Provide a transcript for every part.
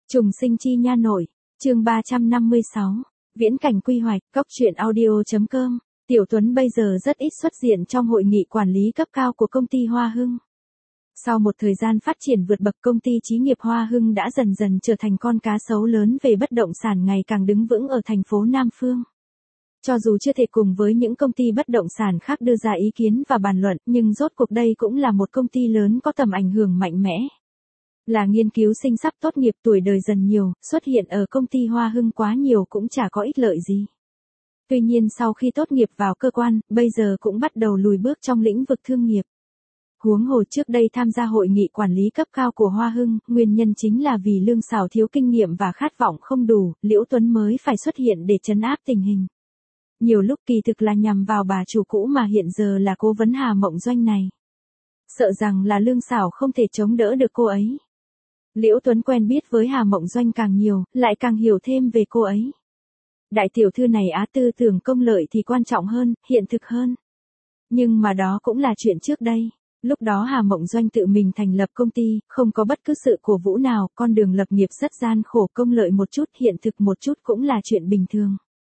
Trùng sinh chi nha nội, chương 356, viễn cảnh quy hoạch, cóc truyện audio.com, Tiểu Tuấn bây giờ rất ít xuất diện trong hội nghị quản lý cấp cao của công ty Hoa Hưng. Sau một thời gian phát triển vượt bậc, công ty Chí nghiệp Hoa Hưng đã dần dần trở thành con cá sấu lớn về bất động sản, ngày càng đứng vững ở thành phố Nam Phương. Cho dù chưa thể cùng với những công ty bất động sản khác đưa ra ý kiến và bàn luận, nhưng rốt cuộc đây cũng là một công ty lớn có tầm ảnh hưởng mạnh mẽ. Là nghiên cứu sinh sắp tốt nghiệp, tuổi đời dần nhiều, xuất hiện ở công ty Hoa Hưng quá nhiều cũng chả có ích lợi gì. Tuy nhiên sau khi tốt nghiệp vào cơ quan, bây giờ cũng bắt đầu lùi bước trong lĩnh vực thương nghiệp. Huống hồ trước đây tham gia hội nghị quản lý cấp cao của Hoa Hưng, nguyên nhân chính là vì Lương Sảo thiếu kinh nghiệm và khát vọng không đủ, Liễu Tuấn mới phải xuất hiện để trấn áp tình hình. Nhiều lúc kỳ thực là nhằm vào bà chủ cũ mà hiện giờ là cố vấn Hà Mộng Doanh này. Sợ rằng là Lương Sảo không thể chống đỡ được cô ấy. Liễu Tuấn quen biết với Hà Mộng Doanh càng nhiều, lại càng hiểu thêm về cô ấy. Đại tiểu thư này tư tưởng công lợi thì quan trọng hơn, hiện thực hơn. Nhưng mà đó cũng là chuyện trước đây. Lúc đó Hà Mộng Doanh tự mình thành lập công ty, không có bất cứ sự cổ vũ nào, con đường lập nghiệp rất gian khổ, công lợi một chút, hiện thực một chút cũng là chuyện bình thường.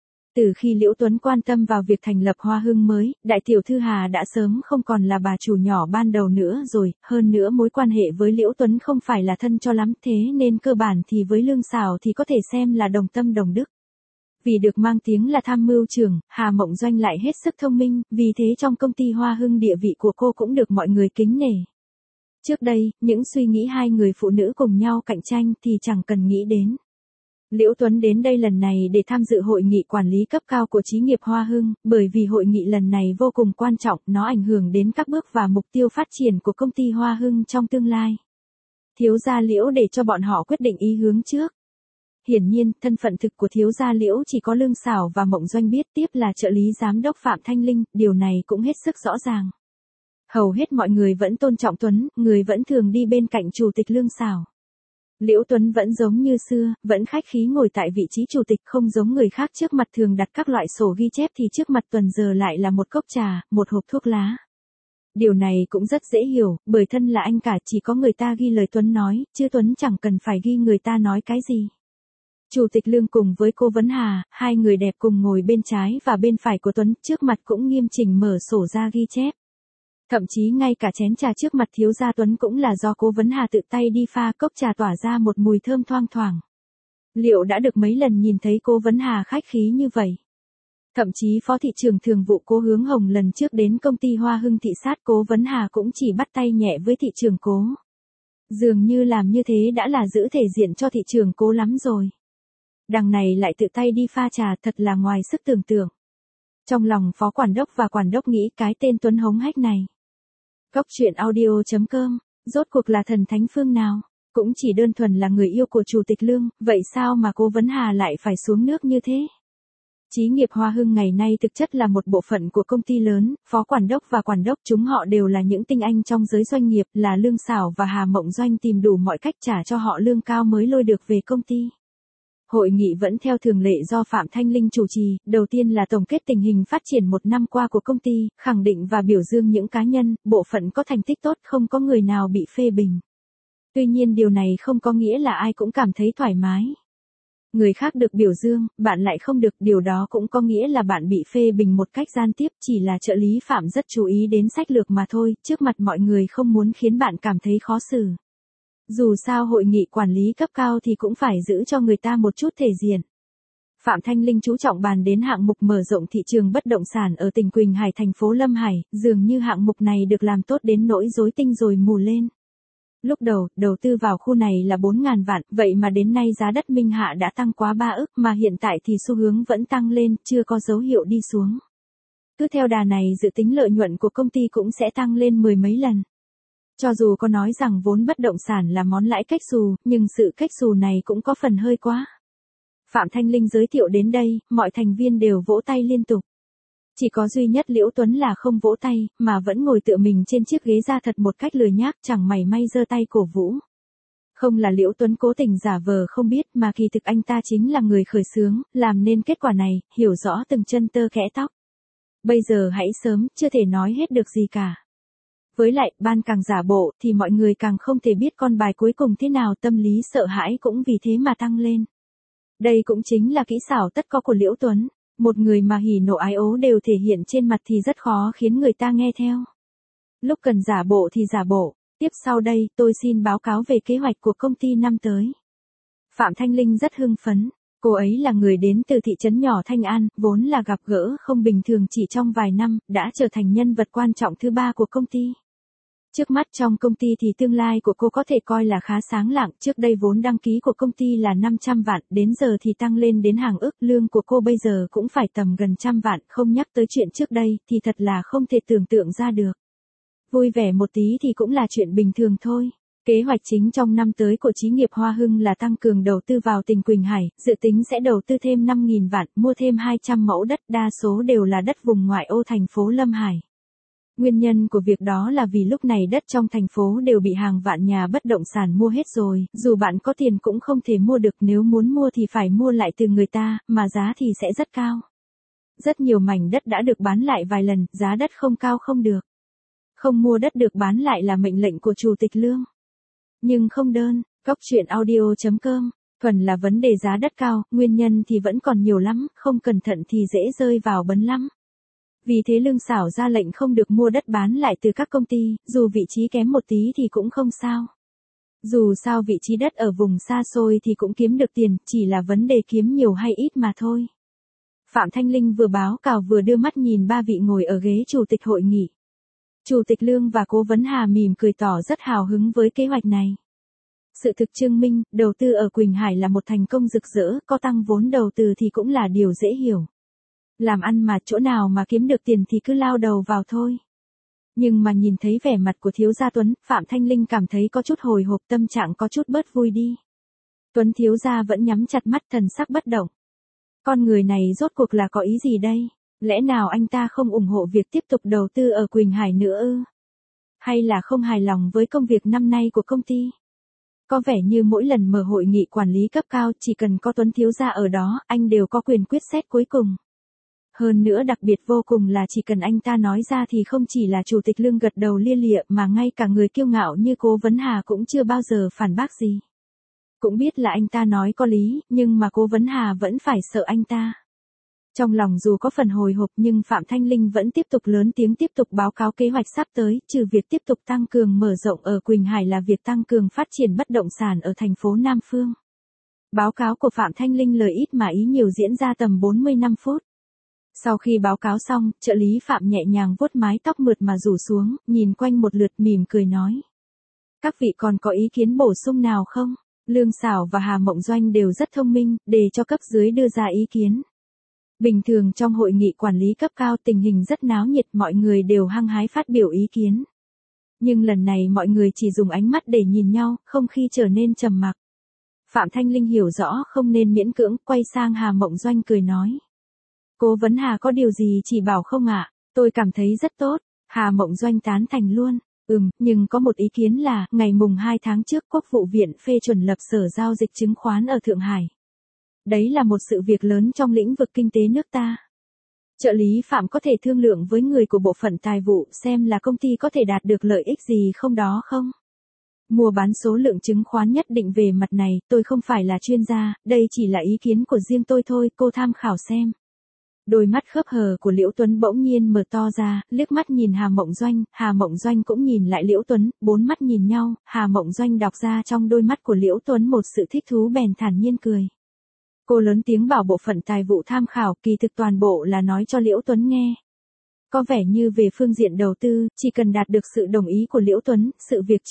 Từ khi Liễu Tuấn quan tâm vào việc thành lập Hoa Hưng mới, đại tiểu thư Hà đã sớm không còn là bà chủ nhỏ ban đầu nữa rồi, hơn nữa mối quan hệ với Liễu Tuấn không phải là thân cho lắm, thế nên cơ bản thì với Lương Sảo thì có thể xem là đồng tâm đồng đức. Vì được mang tiếng là tham mưu trưởng, Hà Mộng Doanh lại hết sức thông minh, vì thế trong công ty Hoa Hưng địa vị của cô cũng được mọi người kính nể. Trước đây, những suy nghĩ hai người phụ nữ cùng nhau cạnh tranh thì chẳng cần nghĩ đến. Liễu Tuấn đến đây lần này để tham dự hội nghị quản lý cấp cao của Chí nghiệp Hoa Hưng, bởi vì hội nghị lần này vô cùng quan trọng, nó ảnh hưởng đến các bước và mục tiêu phát triển của công ty Hoa Hưng trong tương lai. Thiếu gia Liễu để cho bọn họ quyết định ý hướng trước. Hiển nhiên, thân phận thực của thiếu gia Liễu chỉ có Lương Sảo và Mộng Doanh biết, tiếp là trợ lý giám đốc Phạm Thanh Linh, điều này cũng hết sức rõ ràng. Hầu hết mọi người vẫn tôn trọng Tuấn, người vẫn thường đi bên cạnh chủ tịch Lương Sảo. Liễu Tuấn vẫn giống như xưa, vẫn khách khí ngồi tại vị trí chủ tịch, không giống người khác trước mặt thường đặt các loại sổ ghi chép thì trước mặt Tuần giờ lại là một cốc trà, một hộp thuốc lá. Điều này cũng rất dễ hiểu, bởi thân là anh cả chỉ có người ta ghi lời Tuấn nói, chứ Tuấn chẳng cần phải ghi người ta nói cái gì. Chủ tịch Lương cùng với cô vấn Hà, hai người đẹp cùng ngồi bên trái và bên phải của Tuấn, trước mặt cũng nghiêm chỉnh mở sổ ra ghi chép. Thậm chí ngay cả chén trà trước mặt thiếu gia Tuấn cũng là do cố vấn Hà tự tay đi pha, cốc trà tỏa ra một mùi thơm thoang thoảng. Liệu đã được mấy lần nhìn thấy cố vấn Hà khách khí như vậy? Thậm chí phó thị trưởng thường vụ Cố Hướng Hồng lần trước đến công ty Hoa Hưng thị sát, cố vấn Hà cũng chỉ bắt tay nhẹ với thị trưởng Cố. Dường như làm như thế đã là giữ thể diện cho thị trưởng Cố lắm rồi. Đằng này lại tự tay đi pha trà, thật là ngoài sức tưởng tượng. Trong lòng phó quản đốc và quản đốc nghĩ cái tên Tuấn hống hách này. Cóc truyện audio.com, rốt cuộc là thần thánh phương nào? Cũng chỉ đơn thuần là người yêu của chủ tịch Lương, vậy sao mà cố vấn Hà lại phải xuống nước như thế? Chí nghiệp Hoa Hưng ngày nay thực chất là một bộ phận của công ty lớn, phó quản đốc và quản đốc chúng họ đều là những tinh anh trong giới doanh nghiệp, là Lương Sảo và Hà Mộng Doanh tìm đủ mọi cách trả cho họ lương cao mới lôi được về công ty. Hội nghị vẫn theo thường lệ do Phạm Thanh Linh chủ trì, đầu tiên là tổng kết tình hình phát triển một năm qua của công ty, khẳng định và biểu dương những cá nhân, bộ phận có thành tích tốt, không có người nào bị phê bình. Tuy nhiên điều này không có nghĩa là ai cũng cảm thấy thoải mái. Người khác được biểu dương, bạn lại không được, điều đó cũng có nghĩa là bạn bị phê bình một cách gian tiếp, chỉ là trợ lý Phạm rất chú ý đến sách lược mà thôi, trước mặt mọi người không muốn khiến bạn cảm thấy khó xử. Dù sao hội nghị quản lý cấp cao thì cũng phải giữ cho người ta một chút thể diện. Phạm Thanh Linh chú trọng bàn đến hạng mục mở rộng thị trường bất động sản ở tỉnh Quỳnh Hải thành phố Lâm Hải, dường như hạng mục này được làm tốt đến nỗi rối tinh rồi mù lên. Lúc đầu, đầu tư vào khu này là 4.000 vạn, vậy mà đến nay giá đất Minh Hạ đã tăng quá 3 ức, mà hiện tại thì xu hướng vẫn tăng lên, chưa có dấu hiệu đi xuống. Cứ theo đà này dự tính lợi nhuận của công ty cũng sẽ tăng lên mười mấy lần. Cho dù có nói rằng vốn bất động sản là món lãi cách xù, nhưng sự cách xù này cũng có phần hơi quá. Phạm Thanh Linh giới thiệu đến đây, mọi thành viên đều vỗ tay liên tục. Chỉ có duy nhất Liễu Tuấn là không vỗ tay, mà vẫn ngồi tựa mình trên chiếc ghế ra thật một cách lười nhác, chẳng mảy may giơ tay cổ vũ. Không là Liễu Tuấn cố tình giả vờ không biết, mà kỳ thực anh ta chính là người khởi xướng, làm nên kết quả này, hiểu rõ từng chân tơ kẽ tóc. Bây giờ hãy sớm, chưa thể nói hết được gì cả. Với lại, ban càng giả bộ, thì mọi người càng không thể biết con bài cuối cùng thế nào, tâm lý sợ hãi cũng vì thế mà tăng lên. Đây cũng chính là kỹ xảo tất có của Liễu Tuấn, một người mà hỉ nộ ái ố đều thể hiện trên mặt thì rất khó khiến người ta nghe theo. Lúc cần giả bộ thì giả bộ, tiếp sau đây tôi xin báo cáo về kế hoạch của công ty năm tới. Phạm Thanh Linh rất hưng phấn, cô ấy là người đến từ thị trấn nhỏ Thanh An, vốn là gặp gỡ không bình thường chỉ trong vài năm, đã trở thành nhân vật quan trọng thứ ba của công ty. Trước mắt trong công ty thì tương lai của cô có thể coi là khá sáng lạng, trước đây vốn đăng ký của công ty là 500 vạn, đến giờ thì tăng lên đến hàng ức, lương của cô bây giờ cũng phải tầm gần 100 vạn, không nhắc tới chuyện trước đây thì thật là không thể tưởng tượng ra được. Vui vẻ một tí thì cũng là chuyện bình thường thôi. Kế hoạch chính trong năm tới của Xí nghiệp Hoa Hưng là tăng cường đầu tư vào tỉnh Quỳnh Hải, dự tính sẽ đầu tư thêm 5.000 vạn, mua thêm 200 mẫu đất, đa số đều là đất vùng ngoại ô thành phố Lâm Hải. Nguyên nhân của việc đó là vì lúc này đất trong thành phố đều bị hàng vạn nhà bất động sản mua hết rồi, dù bạn có tiền cũng không thể mua được, nếu muốn mua thì phải mua lại từ người ta, mà giá thì sẽ rất cao. Rất nhiều mảnh đất đã được bán lại vài lần, giá đất không cao không được. Không mua đất được bán lại là mệnh lệnh của Chủ tịch Lương. Nhưng không đơn, Coctruyện.audio.com, thuần là vấn đề giá đất cao, nguyên nhân thì vẫn còn nhiều lắm, không cẩn thận thì dễ rơi vào bấn lắm. Vì thế Lương xảo ra lệnh không được mua đất bán lại từ các công ty, dù vị trí kém một tí thì cũng không sao. Dù sao vị trí đất ở vùng xa xôi thì cũng kiếm được tiền, chỉ là vấn đề kiếm nhiều hay ít mà thôi. Phạm Thanh Linh vừa báo cáo vừa đưa mắt nhìn ba vị ngồi ở ghế chủ tịch hội nghị. Chủ tịch Lương và Cố vấn Hà mỉm cười tỏ rất hào hứng với kế hoạch này. Sự thực chứng minh, đầu tư ở Quỳnh Hải là một thành công rực rỡ, có tăng vốn đầu tư thì cũng là điều dễ hiểu. Làm ăn mà chỗ nào mà kiếm được tiền thì cứ lao đầu vào thôi. Nhưng mà nhìn thấy vẻ mặt của thiếu gia Tuấn, Phạm Thanh Linh cảm thấy có chút hồi hộp, tâm trạng có chút bớt vui đi. Tuấn thiếu gia vẫn nhắm chặt mắt, thần sắc bất động. Con người này rốt cuộc là có ý gì đây? Lẽ nào anh ta không ủng hộ việc tiếp tục đầu tư ở Quỳnh Hải nữa ư? Hay là không hài lòng với công việc năm nay của công ty? Có vẻ như mỗi lần mở hội nghị quản lý cấp cao chỉ cần có Tuấn thiếu gia ở đó, anh đều có quyền quyết xét cuối cùng. Hơn nữa đặc biệt vô cùng là chỉ cần anh ta nói ra thì không chỉ là Chủ tịch Lương gật đầu lia lịa mà ngay cả người kiêu ngạo như Cố vấn Hà cũng chưa bao giờ phản bác gì. Cũng biết là anh ta nói có lý, nhưng mà Cố vấn Hà vẫn phải sợ anh ta. Trong lòng dù có phần hồi hộp nhưng Phạm Thanh Linh vẫn tiếp tục lớn tiếng tiếp tục báo cáo kế hoạch sắp tới, trừ việc tiếp tục tăng cường mở rộng ở Quỳnh Hải là việc tăng cường phát triển bất động sản ở thành phố Nam Phương. Báo cáo của Phạm Thanh Linh lời ít mà ý nhiều diễn ra tầm 45 phút. Sau khi báo cáo xong, trợ lý Phạm nhẹ nhàng vuốt mái tóc mượt mà rủ xuống, nhìn quanh một lượt mỉm cười nói. Các vị còn có ý kiến bổ sung nào không? Lương Xảo và Hà Mộng Doanh đều rất thông minh, để cho cấp dưới đưa ra ý kiến. Bình thường trong hội nghị quản lý cấp cao tình hình rất náo nhiệt, mọi người đều hăng hái phát biểu ý kiến. Nhưng lần này mọi người chỉ dùng ánh mắt để nhìn nhau, không khí trở nên trầm mặc. Phạm Thanh Linh hiểu rõ không nên miễn cưỡng, quay sang Hà Mộng Doanh cười nói. Cố vấn Hà có điều gì chỉ bảo không ạ? Tôi cảm thấy rất tốt. Hà Mộng Doanh tán thành luôn. Nhưng có một ý kiến là, ngày mùng 2 tháng trước Quốc vụ viện phê chuẩn lập sở giao dịch chứng khoán ở Thượng Hải. Đấy là một sự việc lớn trong lĩnh vực kinh tế nước ta. Trợ lý Phạm có thể thương lượng với người của bộ phận tài vụ xem là công ty có thể đạt được lợi ích gì không đó không? Mua bán số lượng chứng khoán nhất định về mặt này, tôi không phải là chuyên gia, đây chỉ là ý kiến của riêng tôi thôi, cô tham khảo xem. Đôi mắt khớp hờ của Liễu Tuấn bỗng nhiên mở to ra, liếc mắt nhìn Hà Mộng Doanh cũng nhìn lại Liễu Tuấn, bốn mắt nhìn nhau, Hà Mộng Doanh đọc ra trong đôi mắt của Liễu Tuấn một sự thích thú bèn thản nhiên cười. Cô lớn tiếng bảo bộ phận tài vụ tham khảo, kỳ thực toàn bộ là nói cho Liễu Tuấn nghe. Có vẻ như về phương diện đầu tư, chỉ cần đạt được sự đồng ý của Liễu Tuấn, sự việc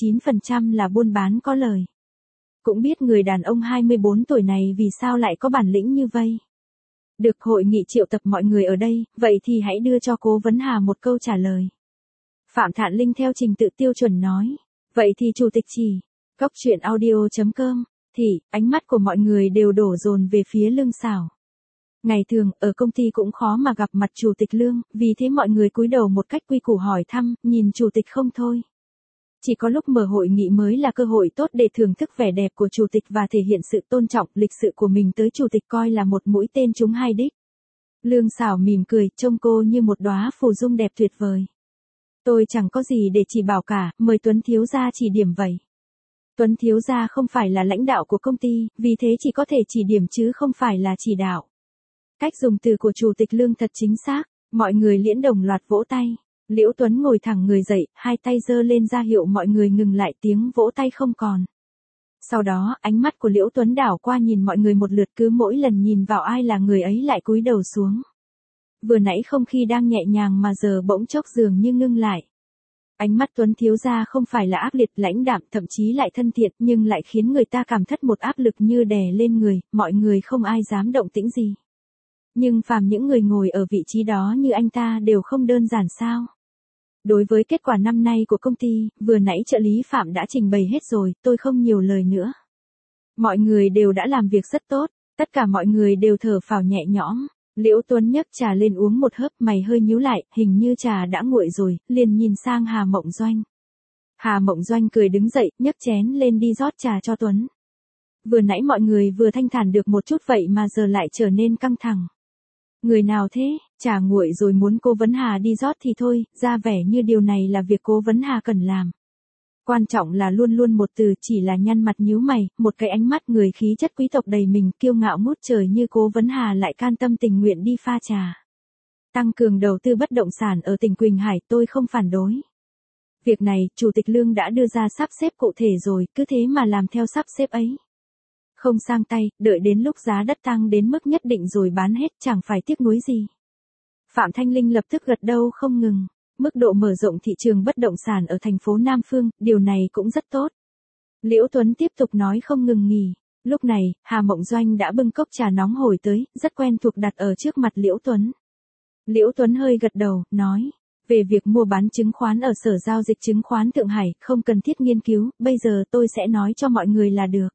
99% là buôn bán có lời. Cũng biết người đàn ông 24 tuổi này vì sao lại có bản lĩnh như vây. Được hội nghị triệu tập mọi người ở đây, vậy thì hãy đưa cho Cố vấn Hà một câu trả lời. Phạm Thạn Linh theo trình tự tiêu chuẩn nói. Vậy thì Chủ tịch chỉ. Coctruyện.audio.com. Thì, ánh mắt của mọi người đều đổ dồn về phía Lương Xảo. Ngày thường, ở công ty cũng khó mà gặp mặt Chủ tịch Lương, vì thế mọi người cúi đầu một cách quy củ hỏi thăm, nhìn Chủ tịch không thôi. Chỉ có lúc mở hội nghị mới là cơ hội tốt để thưởng thức vẻ đẹp của Chủ tịch và thể hiện sự tôn trọng, lịch sự của mình tới Chủ tịch coi là một mũi tên trúng hai đích. Lương Xảo mỉm cười, trông cô như một đóa phù dung đẹp tuyệt vời. Tôi chẳng có gì để chỉ bảo cả, mời Tuấn thiếu gia chỉ điểm vậy. Tuấn thiếu gia không phải là lãnh đạo của công ty, vì thế chỉ có thể chỉ điểm chứ không phải là chỉ đạo. Cách dùng từ của Chủ tịch Lương thật chính xác, mọi người liễn đồng loạt vỗ tay. Liễu Tuấn ngồi thẳng người dậy, hai tay giơ lên ra hiệu mọi người ngừng lại, tiếng vỗ tay không còn. Sau đó, ánh mắt của Liễu Tuấn đảo qua nhìn mọi người một lượt, cứ mỗi lần nhìn vào ai là người ấy lại cúi đầu xuống. Vừa nãy không khí đang nhẹ nhàng mà giờ bỗng chốc dường như ngưng lại. Ánh mắt Tuấn thiếu gia không phải là ác liệt lãnh đạm, thậm chí lại thân thiện, nhưng lại khiến người ta cảm thất một áp lực như đè lên người, mọi người không ai dám động tĩnh gì. Nhưng phàm những người ngồi ở vị trí đó như anh ta đều không đơn giản sao? Đối với kết quả năm nay của công ty, vừa nãy trợ lý Phạm đã trình bày hết rồi, tôi không nhiều lời nữa. Mọi người đều đã làm việc rất tốt, tất cả mọi người đều thở phào nhẹ nhõm. Liễu Tuấn nhấc trà lên uống một hớp, mày hơi nhíu lại, hình như trà đã nguội rồi, liền nhìn sang Hà Mộng Doanh. Hà Mộng Doanh cười đứng dậy, nhấc chén lên đi rót trà cho Tuấn. Vừa nãy mọi người vừa thanh thản được một chút vậy mà giờ lại trở nên căng thẳng. Người nào thế, trà nguội rồi muốn Cố Vấn Hà đi rót thì thôi, ra vẻ như điều này là việc Cố Vấn Hà cần làm. Quan trọng là luôn luôn một từ, chỉ là nhăn mặt nhíu mày, một cái ánh mắt người khí chất quý tộc đầy mình, kiêu ngạo ngút trời như Cố Vấn Hà lại can tâm tình nguyện đi pha trà. Tăng cường đầu tư bất động sản ở tỉnh Quỳnh Hải, tôi không phản đối. Việc này, Chủ tịch Lương đã đưa ra sắp xếp cụ thể rồi, cứ thế mà làm theo sắp xếp ấy. Không sang tay, đợi đến lúc giá đất tăng đến mức nhất định rồi bán hết, chẳng phải tiếc nuối gì. Phạm Thanh Linh lập tức gật đầu không ngừng. Mức độ mở rộng thị trường bất động sản ở thành phố Nam Phương, điều này cũng rất tốt. Liễu Tuấn tiếp tục nói không ngừng nghỉ. Lúc này, Hà Mộng Doanh đã bưng cốc trà nóng hổi tới, rất quen thuộc đặt ở trước mặt Liễu Tuấn. Liễu Tuấn hơi gật đầu, nói, về việc mua bán chứng khoán ở Sở Giao dịch Chứng khoán Thượng Hải, không cần thiết nghiên cứu, bây giờ tôi sẽ nói cho mọi người là được.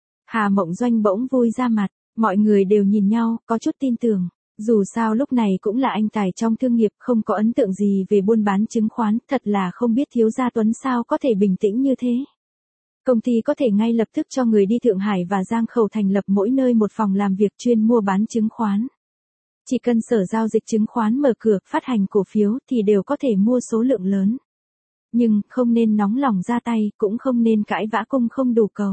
Hà Mộng Doanh bỗng vui ra mặt, mọi người đều nhìn nhau, có chút tin tưởng. Dù sao lúc này cũng là anh tài trong thương nghiệp, không có ấn tượng gì về buôn bán chứng khoán, thật là không biết thiếu gia Tuấn sao có thể bình tĩnh như thế. Công ty có thể ngay lập tức cho người đi Thượng Hải và Giang Khẩu thành lập mỗi nơi một phòng làm việc chuyên mua bán chứng khoán. Chỉ cần Sở Giao dịch Chứng khoán mở cửa, phát hành cổ phiếu thì đều có thể mua số lượng lớn. Nhưng, không nên nóng lòng ra tay, cũng không nên cãi vã cung không đủ cầu.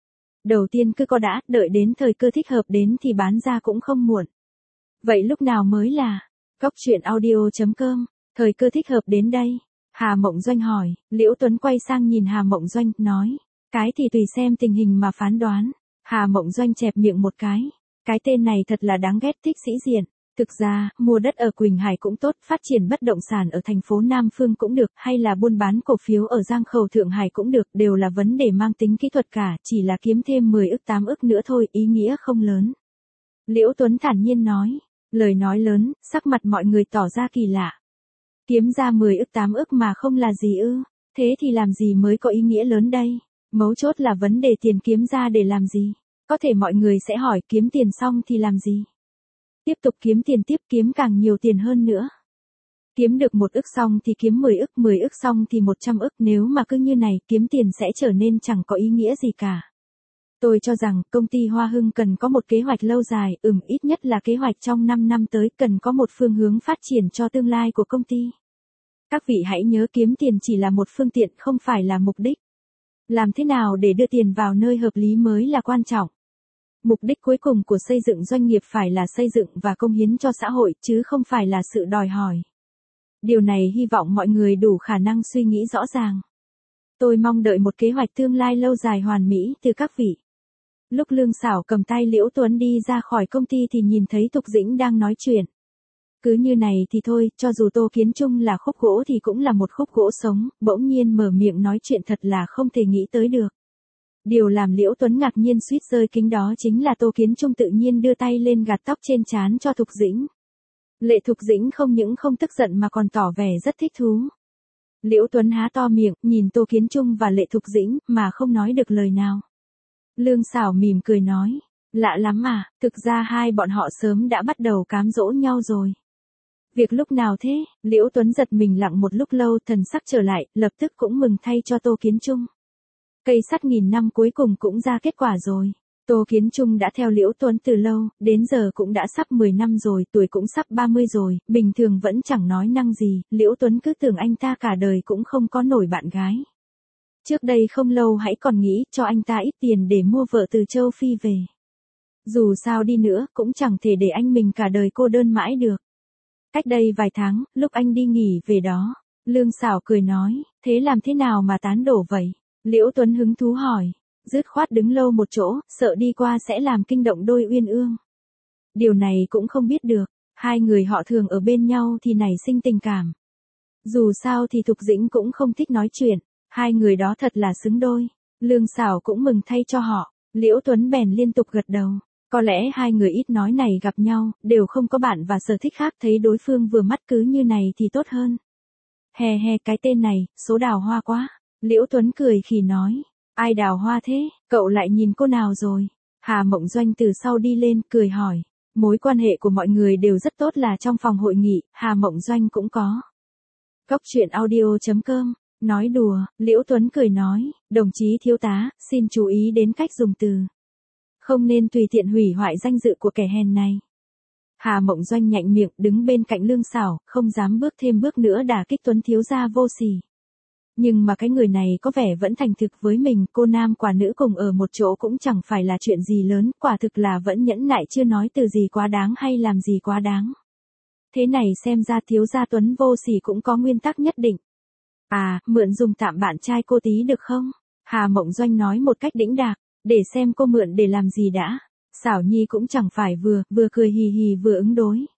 Đầu tiên cứ có đã, đợi đến thời cơ thích hợp đến thì bán ra cũng không muộn. Vậy lúc nào mới là? Góc truyện audio.com, thời cơ thích hợp đến đây. Hà Mộng Doanh hỏi, Liễu Tuấn quay sang nhìn Hà Mộng Doanh, nói, cái thì tùy xem tình hình mà phán đoán. Hà Mộng Doanh chẹp miệng một cái tên này thật là đáng ghét, thích sĩ diện. Thực ra, mua đất ở Quỳnh Hải cũng tốt, phát triển bất động sản ở thành phố Nam Phương cũng được, hay là buôn bán cổ phiếu ở Giang Khẩu Thượng Hải cũng được, đều là vấn đề mang tính kỹ thuật cả, chỉ là kiếm thêm 10 ức 8 ức nữa thôi, ý nghĩa không lớn. Liễu Tuấn thản nhiên nói, lời nói lớn, sắc mặt mọi người tỏ ra kỳ lạ. Kiếm ra 10 ức 8 ức mà không là gì ư, thế thì làm gì mới có ý nghĩa lớn đây, mấu chốt là vấn đề tiền kiếm ra để làm gì, có thể mọi người sẽ hỏi kiếm tiền xong thì làm gì. Tiếp tục kiếm tiền, tiếp kiếm càng nhiều tiền hơn nữa. Kiếm được 1 ức xong thì kiếm 10 ức xong thì 100 ức, nếu mà cứ như này kiếm tiền sẽ trở nên chẳng có ý nghĩa gì cả. Tôi cho rằng công ty Hoa Hưng cần có một kế hoạch lâu dài, ít nhất là kế hoạch trong 5 năm tới, cần có một phương hướng phát triển cho tương lai của công ty. Các vị hãy nhớ kiếm tiền chỉ là một phương tiện, không phải là mục đích. Làm thế nào để đưa tiền vào nơi hợp lý mới là quan trọng. Mục đích cuối cùng của xây dựng doanh nghiệp phải là xây dựng và công hiến cho xã hội, chứ không phải là sự đòi hỏi. Điều này hy vọng mọi người đủ khả năng suy nghĩ rõ ràng. Tôi mong đợi một kế hoạch tương lai lâu dài hoàn mỹ từ các vị. Lúc Lương Xảo cầm tay Liễu Tuấn đi ra khỏi công ty thì nhìn thấy Thục Dĩnh đang nói chuyện. Cứ như này thì thôi, cho dù Tô Kiến Trung là khúc gỗ thì cũng là một khúc gỗ sống, bỗng nhiên mở miệng nói chuyện thật là không thể nghĩ tới được. Điều làm Liễu Tuấn ngạc nhiên suýt rơi kính đó chính là Tô Kiến Trung tự nhiên đưa tay lên gạt tóc trên trán cho Thục Dĩnh. Lệ Thục Dĩnh không những không tức giận mà còn tỏ vẻ rất thích thú. Liễu Tuấn há to miệng, nhìn Tô Kiến Trung và Lệ Thục Dĩnh, mà không nói được lời nào. Lương Xảo mỉm cười nói, lạ lắm à, thực ra hai bọn họ sớm đã bắt đầu cám dỗ nhau rồi. Việc lúc nào thế? Liễu Tuấn giật mình lặng một lúc lâu, thần sắc trở lại, lập tức cũng mừng thay cho Tô Kiến Trung. Cây sắt nghìn năm cuối cùng cũng ra kết quả rồi. Tô Kiến Trung đã theo Liễu Tuấn từ lâu, đến giờ cũng đã sắp 10 năm rồi, tuổi cũng sắp 30 rồi, bình thường vẫn chẳng nói năng gì, Liễu Tuấn cứ tưởng anh ta cả đời cũng không có nổi bạn gái. Trước đây không lâu hãy còn nghĩ cho anh ta ít tiền để mua vợ từ châu Phi về. Dù sao đi nữa, cũng chẳng thể để anh mình cả đời cô đơn mãi được. Cách đây vài tháng, lúc anh đi nghỉ về đó, Lương Xảo cười nói, thế làm thế nào mà tán đổ vậy? Liễu Tuấn hứng thú hỏi, dứt khoát đứng lâu một chỗ, sợ đi qua sẽ làm kinh động đôi uyên ương. Điều này cũng không biết được, hai người họ thường ở bên nhau thì nảy sinh tình cảm. Dù sao thì Thục Dĩnh cũng không thích nói chuyện, hai người đó thật là xứng đôi. Lương Xảo cũng mừng thay cho họ, Liễu Tuấn bèn liên tục gật đầu. Có lẽ hai người ít nói này gặp nhau, đều không có bạn và sở thích khác, thấy đối phương vừa mắt cứ như này thì tốt hơn. Hè hè, cái tên này, số đào hoa quá. Liễu Tuấn cười khì nói, ai đào hoa thế, cậu lại nhìn cô nào rồi? Hà Mộng Doanh từ sau đi lên, cười hỏi. Mối quan hệ của mọi người đều rất tốt, là trong phòng hội nghị, Hà Mộng Doanh cũng có. Cốc truyện audio.com, nói đùa, Liễu Tuấn cười nói, đồng chí thiếu tá, xin chú ý đến cách dùng từ. Không nên tùy tiện hủy hoại danh dự của kẻ hèn này. Hà Mộng Doanh nhạnh miệng, đứng bên cạnh Lương Xảo, không dám bước thêm bước nữa đả kích Tuấn thiếu gia vô sỉ. Nhưng mà cái người này có vẻ vẫn thành thực với mình, cô nam quả nữ cùng ở một chỗ cũng chẳng phải là chuyện gì lớn, quả thực là vẫn nhẫn nại chưa nói từ gì quá đáng hay làm gì quá đáng. Thế này xem ra thiếu gia Tuấn vô sỉ cũng có nguyên tắc nhất định. À, mượn dùng tạm bạn trai cô tí được không? Hà Mộng Doanh nói một cách đĩnh đạc, để xem cô mượn để làm gì đã. Xảo Nhi cũng chẳng phải vừa cười hì hì vừa ứng đối.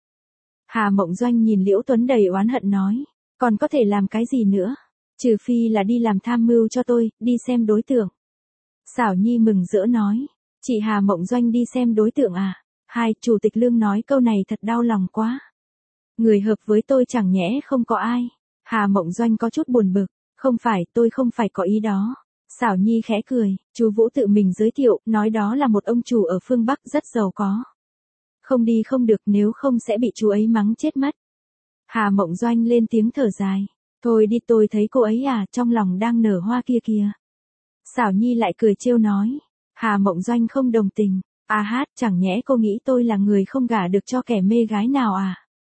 Hà Mộng Doanh nhìn Liễu Tuấn đầy oán hận nói, còn có thể làm cái gì nữa? Trừ phi là đi làm tham mưu cho tôi, đi xem đối tượng. Xảo Nhi mừng rỡ nói, chị Hà Mộng Doanh đi xem đối tượng à? Hai, Chủ tịch Lương nói câu này thật đau lòng quá. Người hợp với tôi chẳng nhẽ không có ai. Hà Mộng Doanh có chút buồn bực, không phải, tôi không phải có ý đó. Xảo Nhi khẽ cười, chú Vũ tự mình giới thiệu, nói đó là một ông chủ ở phương Bắc rất giàu có. Không đi không được, nếu không sẽ bị chú ấy mắng chết mất. Hà Mộng Doanh lên tiếng thở dài. Thôi đi, tôi thấy cô ấy à, trong lòng đang nở hoa kia kìa. Xảo Nhi lại cười trêu nói. Hà Mộng Doanh không đồng tình. À hát, chẳng nhẽ cô nghĩ tôi là người không gả được cho kẻ mê gái nào à?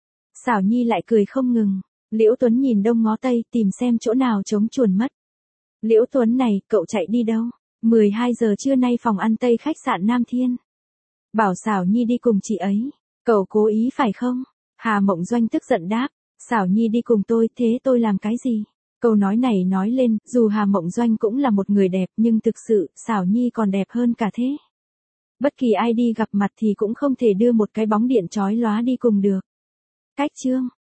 Xảo Nhi lại cười không ngừng. Liễu Tuấn nhìn đông ngó tây, tìm xem chỗ nào trống chuồn mất. Liễu Tuấn này, cậu chạy đi đâu? 12 giờ trưa nay phòng ăn Tây khách sạn Nam Thiên. Bảo Xảo Nhi đi cùng chị ấy. Cậu cố ý phải không? Hà Mộng Doanh tức giận đáp. Xảo Nhi đi cùng tôi, thế tôi làm cái gì? Câu nói này nói lên, dù Hà Mộng Doanh cũng là một người đẹp, nhưng thực sự, Xảo Nhi còn đẹp hơn cả thế. Bất kỳ ai đi gặp mặt thì cũng không thể đưa một cái bóng điện chói lóa đi cùng được. Cách chương